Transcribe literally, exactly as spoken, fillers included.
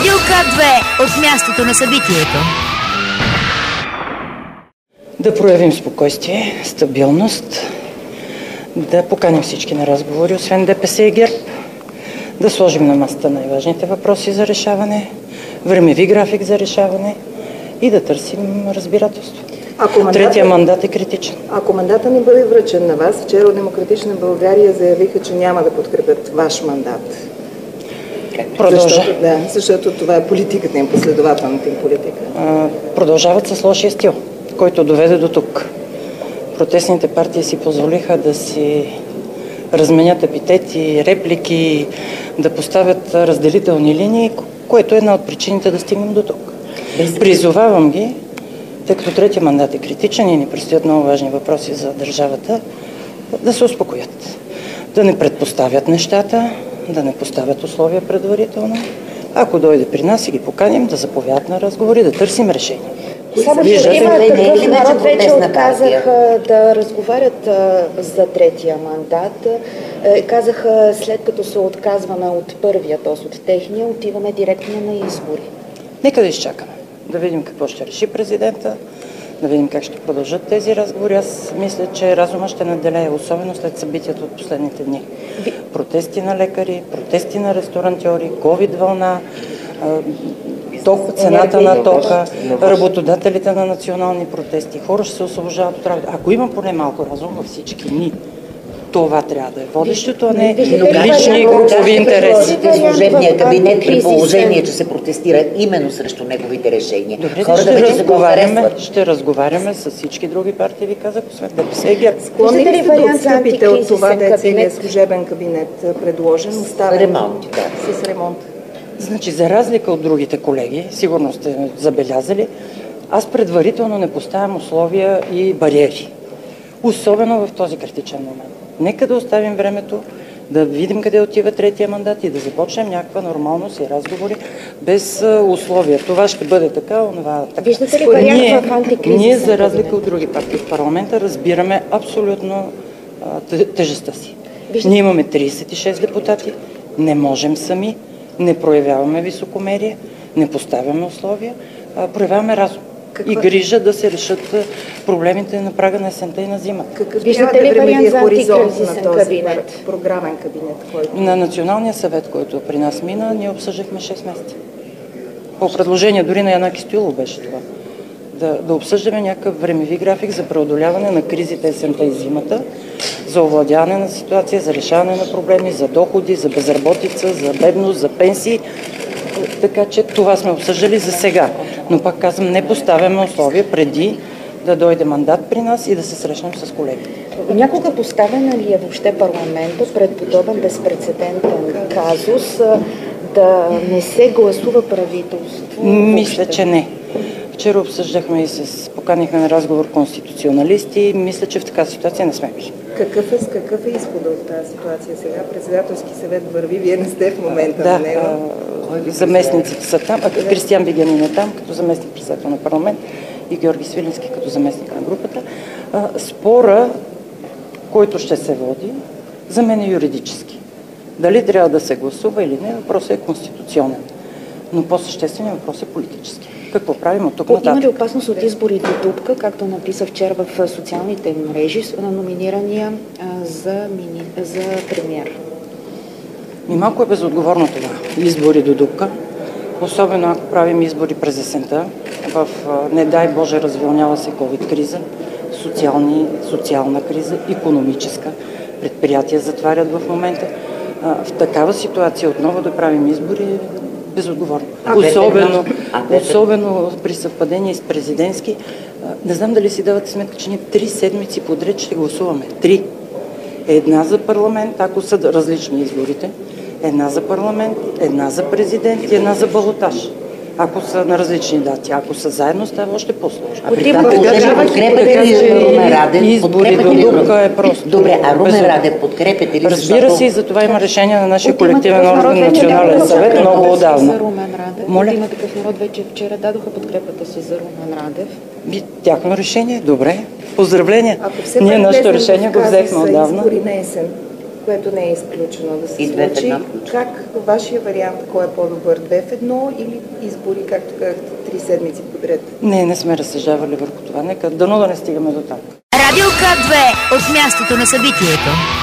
Радио К две от мястото на събитието. Да проявим спокойствие, стабилност, да поканим всички на разговори, освен ДПС и ГЕРБ, да сложим на масата най-важните въпроси за решаване, времеви график за решаване и да търсим разбирателство. Мандата, Третия мандат е критичен. Ако мандата не бъде връчен на вас, вчера от Демократична България заявиха, че няма да подкрепят ваш мандат. Продължа. Защото, да, защото това е политиката им, последователната им политика. А, продължават с лошия стил, който доведе до тук. Протестните партии си позволиха да си разменят епитети, реплики, да поставят разделителни линии, което е една от причините да стигнем до тук. Призовавам ги, тъй като третия мандат е критичен и ни предстоят много важни въпроси за държавата, да се успокоят, да не предпоставят нещата, да не поставят условия предварително. Ако дойде при нас и ги поканим, да заповядат на разговори, да търсим решение. Само че има такъв народ вече отказаха да разговарят а, за третия мандат. А, казаха, след като се отказваме от първия, т.е. от техния, отиваме директно на избори. Нека да изчакаме, да видим какво ще реши президента, да видим как ще продължат тези разговори. Аз мисля, че разума ще наделее, особено след събитията от последните дни. Протести на лекари, протести на ресторантьори, ковид вълна, ток, цената на тока, работодателите на национални протести. Хора ще се освобождават от работа. Ако има поне малко разум във всички ни, това трябва да е водещото, а не лични групови интереси. Служебния кабинет при положение, че се протестира именно срещу неговите решения. Добре, Хората ще, вече разговаряме, ще разговаряме с всички други партии, ви казах, освен ДПС и ГЕРБ. Склонни ли сте да отстъпите от това да е целият служебен кабинет предложен, оставен ремонт, да, с ремонт? Значи, за разлика от другите колеги, сигурно сте забелязали, аз предварително не поставям условия и бариери. Особено в този критичен момент. Нека да оставим времето, да видим къде отива третия мандат и да започнем някаква нормалност и разговори без условия. Това ще бъде така, онова така. Виждате ли вариант в антикризисен Ние, за разлика от други партии в парламента, разбираме абсолютно а, тежестта си. Виждате? Ние имаме тридесет и шест депутати, не можем сами, не проявяваме високомерие, не поставяме условия, а проявяваме разум. Каква? И грижа да се решат проблемите на прага на есента и на зимата. Какъв Виждате ли вариант за антикризисен кабинет? Програмен кабинет, който... На Националния съвет, който при нас мина, ние обсъждахме шест месеца. По предложение дори на Янаки Стоилов беше това. Да, да обсъждаме някакъв времеви график за преодоляване на кризите есента и зимата, за овладяване на ситуация, за решаване на проблеми, за доходи, за безработица, за бедност, за пенсии. Така че това сме обсъждали за сега. Но пак казвам, не поставяме условия преди да дойде мандат при нас и да се срещнем с колегите. Някога поставена ли е въобще парламента пред подобен безпрецедентен казус да не се гласува правителство? Мисля, че не. Вчера обсъждахме и с поканихме на разговор конституционалисти. Мисля, че в такава ситуация не сме били. Какъв е, какъв е изхода от тази ситуация сега? Председателски съвет върви, вие не сте в момента да, на него. Да, заместниците са там. А, Кристиан Вигенин е там, като заместник председател на парламент, и Георги Свиленски като заместник на групата. А, спора, който ще се води, за мен е юридически. Дали трябва да се гласува или не, въпросът е конституционен. Но по-същественият въпрос е политически. Какво правим от тук нататък? Има ли опасност от избори до дупка, както написа вчера в социалните мрежи, на номинирания а, за, мини... за премиер? И малко е безотговорно това. Избори до дупка. Особено ако правим избори през есента. В, не дай Боже, развилнява се ковид криза, социални, социална криза, икономическа. Предприятия затварят в момента. В такава ситуация отново да правим избори безотговорно. Особено, особено при съвпадение с президентски. Не знам дали си давате сметка, че ние три седмици подред ще гласуваме. Три. Една за парламент, ако са различни изборите. Една за парламент, една за президент и една за балотаж. Ако са на различни дати. Ако са заедно, става още по-сложно. А при това подкрепяте ли Румен Радев? Избори до дупка е просто. Добре, а Румен Радев подкрепяте ли? Разбира се, и за това има решение на нашия колективен орган Национален съвет много отдавна. Моля? Има такъв народ вече вчера дадоха подкрепата си за Румен Радев. Тяхно решение, добре. Поздравления. Ние нашето решение го взехме отдавна. Избори на есен. което не е изключено да се И две в случи. една включително. Как вашия вариант, кой е по-добър? Две в едно или избори, както казахте, три седмици подред? Не, не сме разсъждавали върху това. Нека дано да не стигаме до там. Радио К две от мястото на събитието.